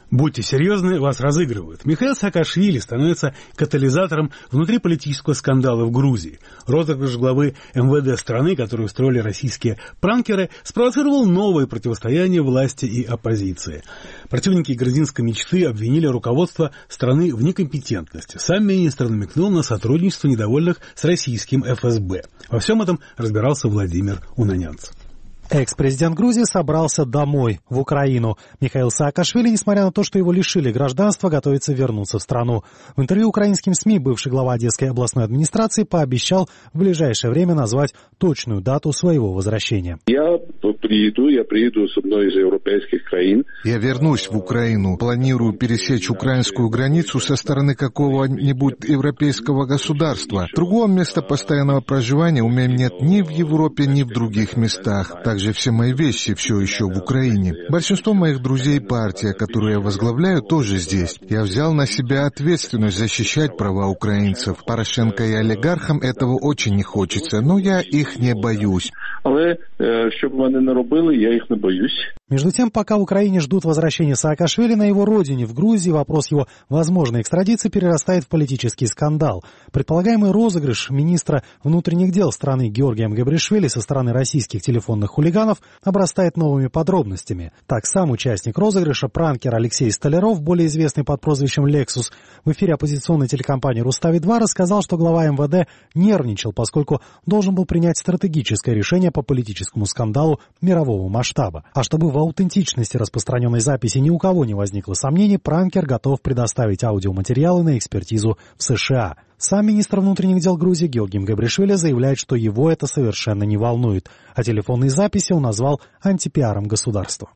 Будьте серьезны, вас разыгрывают. Михаил Саакашвили становится катализатором внутриполитического скандала в Грузии. Розыгрыш главы МВД страны, который устроили российские пранкеры, спровоцировал новое противостояние власти и оппозиции. Противники грузинской мечты обвинили руководство страны в некомпетентности. Сам министр намекнул на сотрудничество недовольных с российским ФСБ. Во всем этом разбирался Владимир Унанянц. Экс-президент Грузии собрался домой, в Украину. Михаил Саакашвили, несмотря на то, что его лишили гражданства, готовится вернуться в страну. В интервью украинским СМИ бывший глава Одесской областной администрации пообещал в ближайшее время назвать точную дату своего возвращения. Я приеду с одной из европейских стран. Я вернусь в Украину. Планирую пересечь украинскую границу со стороны какого-нибудь европейского государства. Другого места постоянного проживания у меня нет ни в Европе, ни в других местах. Также все мои вещи все еще в Украине. Большинство моих друзей и партия, которую я возглавляю, тоже здесь. Я взял на себя ответственность защищать права украинцев. Порошенко и олигархам этого очень не хочется, но я их не боюсь. Что бы они ни робили, я их не боюсь. Между тем, пока в Украине ждут возвращения Саакашвили на его родине, в Грузии, вопрос его возможной экстрадиции перерастает в политический скандал. Предполагаемый розыгрыш министра внутренних дел страны Георгия Мгабришвили со стороны российских телефонных хулиганов обрастает новыми подробностями. Так, сам участник розыгрыша, пранкер Алексей Столяров, более известный под прозвищем «Лексус», в эфире оппозиционной телекомпании «Рустави-2» рассказал, что глава МВД нервничал, поскольку должен был принять стратегическое решение по политическому скандалу мирового масштаба. А чтобы в аутентичности распространенной записи ни у кого не возникло сомнений, пранкер готов предоставить аудиоматериалы на экспертизу в США. Сам министр внутренних дел Грузии Георгий Мгабришвили заявляет, что его это совершенно не волнует. А телефонные записи он назвал антипиаром государства.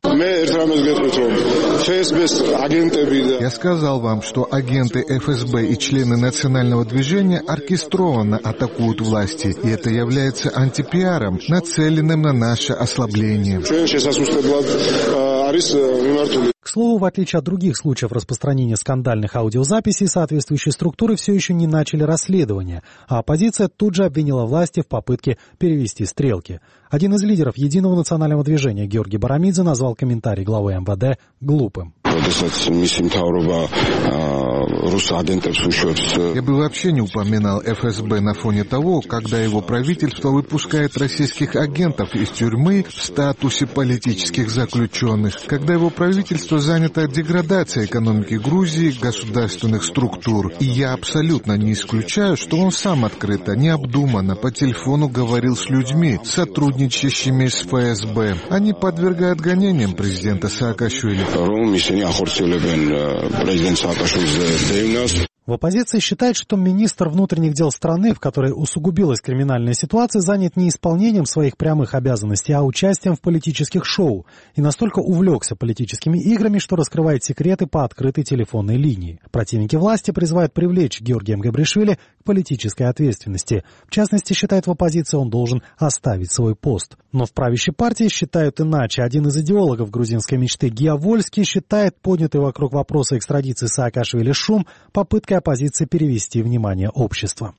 Я сказал вам, что агенты ФСБ и члены национального движения оркестрованно атакуют власти, и это является антипиаром, нацеленным на наше ослабление. К слову, в отличие от других случаев распространения скандальных аудиозаписей, соответствующие структуры все еще не начали расследование, а оппозиция тут же обвинила власти в попытке перевести стрелки. Один из лидеров Единого национального движения Георгий Барамидзе назвал комментарий главы МВД глупым. Я бы вообще не упоминал ФСБ на фоне того, когда его правительство выпускает российских агентов из тюрьмы в статусе политических заключенных, когда его правительство занято деградацией экономики Грузии, государственных структур. И я абсолютно не исключаю, что он сам открыто, необдуманно по телефону говорил с людьми, сотрудничающими с ФСБ. Они подвергают гонениям президента Саакашвили. В оппозиции считают, что министр внутренних дел страны, в которой усугубилась криминальная ситуация, занят не исполнением своих прямых обязанностей, а участием в политических шоу. И настолько увлекся политическими играми, что раскрывает секреты по открытой телефонной линии. Противники власти призывают привлечь Георгия Мгабришвили к политической ответственности. В частности, считает в оппозиции, он должен оставить свой пост. Но в правящей партии считают иначе. Один из идеологов грузинской мечты Гия Вольский считает поднятый вокруг вопроса экстрадиции Саакашвили шум попыткой оппозиции перевести внимание общества.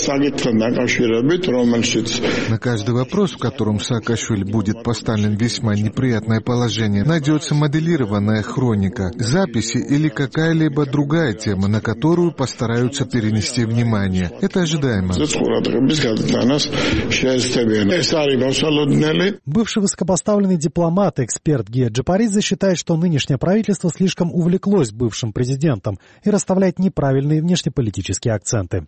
На каждый вопрос, в котором Саакашвили будет поставлен в весьма неприятное положение, найдется моделированная хроника, записи или какая-либо другая тема, на которую постараются перенести внимание. Это ожидаемо. Бывший высокопоставленный дипломат, эксперт Гия Джапаридзе считает, что нынешнее правительство слишком увлеклось бывшим президентом и расставляет неправильные внешнеполитические акценты.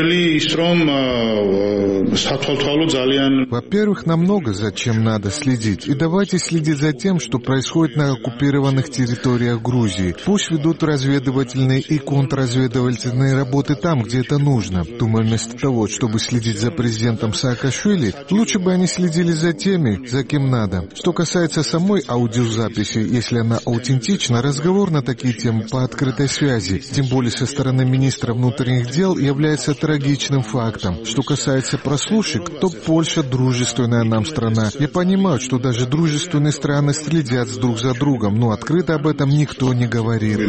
Во-первых, намного зачем надо следить. И давайте следить за тем, что происходит на оккупированных территориях Грузии. Пусть ведут разведывательные и контрразведывательные работы там, где это нужно. Думаю, вместо того, чтобы следить за президентом Саакашвили, лучше бы они следили за теми, за кем надо. Что касается самой аудиозаписи, если она аутентична, разговор на такие темы по открытой связи, тем более со стороны министра внутренних дел, является трагичным личным фактам. Что касается прослушек, то Польша дружественная нам страна. Я понимаю, что даже дружественные страны следят друг за другом, но открыто об этом никто не говорит.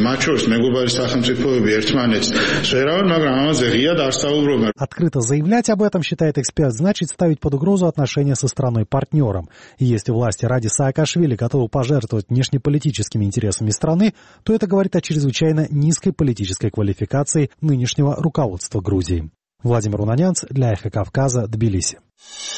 Открыто заявлять об этом, считает эксперт, значит ставить под угрозу отношения со страной-партнером. И если власти ради Саакашвили готовы пожертвовать внешнеполитическими интересами страны, то это говорит о чрезвычайно низкой политической квалификации нынешнего руководства Грузии. Владимир Унанянц для Эхо Кавказа, Тбилиси.